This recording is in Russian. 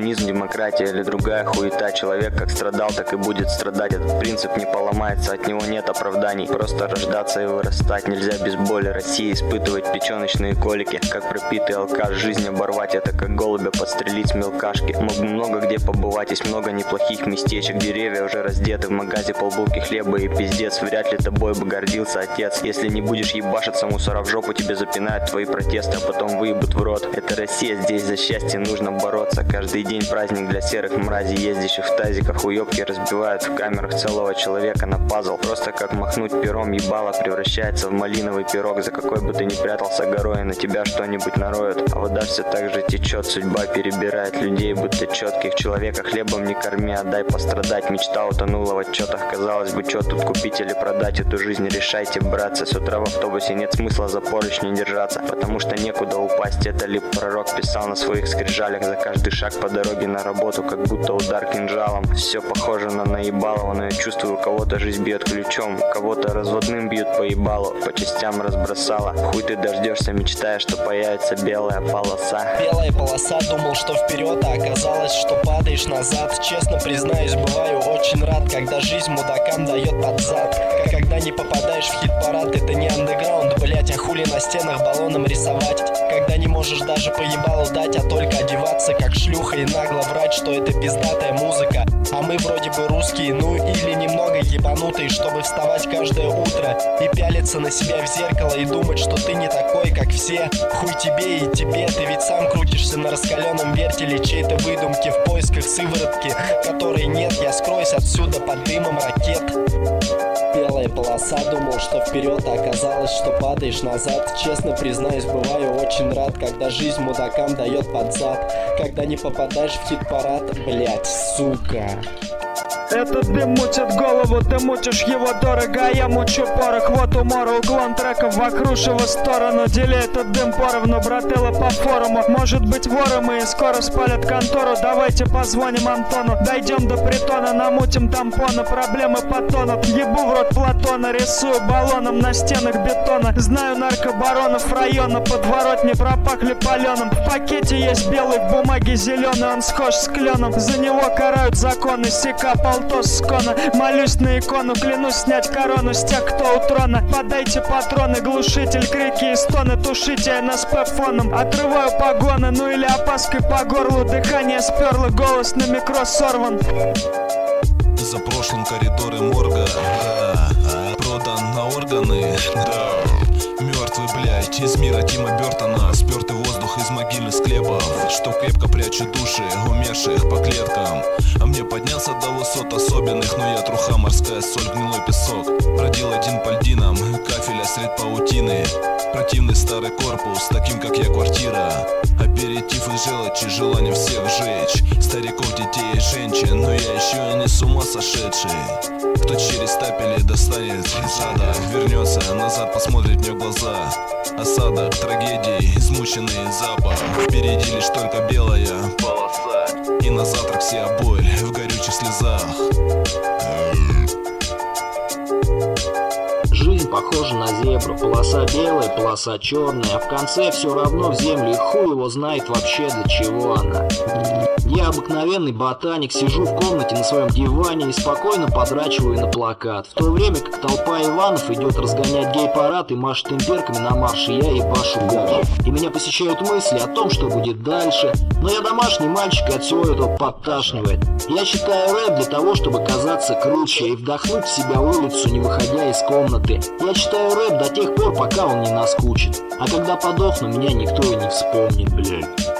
коммунизм, демократия или другая хуета. Человек как страдал, так и будет страдать. Этот принцип не поломается, от него нет оправданий. Просто рождаться и вырастать. Нельзя без боли России испытывать печеночные колики. Как пропитый алкаш, жизнь оборвать, это как голубя подстрелить с мелкашки. Мог бы много где побывать, есть много неплохих местечек. Деревья уже раздеты, в магазе полбулки хлеба и пиздец. Вряд ли тобой бы гордился отец. Если не будешь ебашиться мусора в жопу, тебе запинают твои протесты, а потом выебут в рот. Это Россия, здесь за счастье нужно бороться. Каждый день праздник для серых мразей, ездящих в тазиках. Уебки разбивают в камерах целого человека на пазл. Просто как махнуть пером, ебало превращается в малиновый пирог. За какой бы ты ни прятался горой, на тебя что-нибудь нароют. А вода все так же течет, судьба перебирает людей, будто четких. Человека хлебом не корми, а дай пострадать. Мечта утонула в отчетах, казалось бы, что тут купить или продать эту жизнь, решайте, братцы. С утра в автобусе нет смысла за поручни держаться, потому что некуда упасть. Это ли пророк писал на своих скрижалях? За каждый шаг по дороге на работу, как будто удар кинжалом. Все похоже на наебалово, но я чувствую, кого-то жизнь бьет ключом, кого-то разводным бьют по ебалу, по частям разбросала. Хуй ты дождешься, мечтая, что появится белая полоса. Белая полоса, думал, что вперед, а оказалось, что падаешь назад. Честно признаюсь, бываю очень рад, когда жизнь мудакам дает под зад. Когда не попадаешь в хит-парад, это не андеграунд, блять, а хули на стенах баллоном рисовать. Когда не можешь даже по ебалу дать, а только одеваться как шлюха и нагло врать, что это пиздатая музыка. А мы вроде бы русские, ну или немного ебанутые, чтобы вставать каждое утро и пялиться на себя в зеркало и думать, что ты не такой, как все. Хуй тебе и тебе, ты ведь сам крутишься на раскаленном вертеле чьей-то выдумки в поисках сыворотки, которой нет. Я скроюсь отсюда под дымом ракет. Белая полоса, думал, что вперед, а оказалось, что падаешь назад. Честно признаюсь, бываю очень рад, когда жизнь мудакам дает под зад. Когда не попадаешь в хит-парад, блять, сука. Этот дым мутит голову, ты мутишь его дорого, а я мучу порох. Вот умора, уклон треков вокруг его сторону. Дели этот дым поровну, брателло по форуму. Может быть воры мы и скоро спалят контору. Давайте позвоним Антону, дойдем до притона, намутим тампоны, проблемы потонут. Ебу в рот Платона, рисую баллоном на стенах бетона. Знаю наркобаронов района, подворотни пропахли паленым. В пакете есть белый, в бумаге зеленый, он схож с кленом. За него карают законы, сика полтос с кона. Молюсь на икону, клянусь снять корону с тех, кто у трона. Подайте патроны, глушитель, крики и стоны, тушите НСП фоном. Отрываю погоны, ну или опаской по горлу, дыхание сперло, голос на микро сорван. За прошлым коридоры морга, продан на органы, мертвый, блядь, из мира Тима Бёртона. Спёртый воздух из могильных склепов, что крепко прячут души умерших по клеткам. А мне подняться до высот особенных, но я труха, морская соль, гнилой песок. Бродил один по льдинам, кафеля средь паутины. Противный старый корпус, таким как я квартира. Аперитив и желчи, желание всех сжечь. Стариков, детей и женщин, но я еще и не с ума сошедший. Кто через стапели достанет из ада, вернется назад, посмотрит мне в глаза. Осадок, трагедий, измученный запах. Впереди лишь только белая полоса, и на завтрак вся боль в горючих слезах. Жизнь похожа на зебру, полоса белая, полоса черная, а в конце все равно в землю, и хуй его знает вообще для чего она. Я обыкновенный ботаник, сижу в комнате на своем диване и спокойно подрачиваю на плакат. В то время как толпа Иванов идет разгонять гей-парад и машет имперками на марше, я ебашу газ. И меня посещают мысли о том, что будет дальше. Но я домашний мальчик, и от всего этого подташнивает. Я читаю рэп для того, чтобы казаться круче и вдохнуть в себя улицу, не выходя из комнаты. Я читаю рэп до тех пор, пока он не наскучит. А когда подохну, меня никто и не вспомнит, блядь.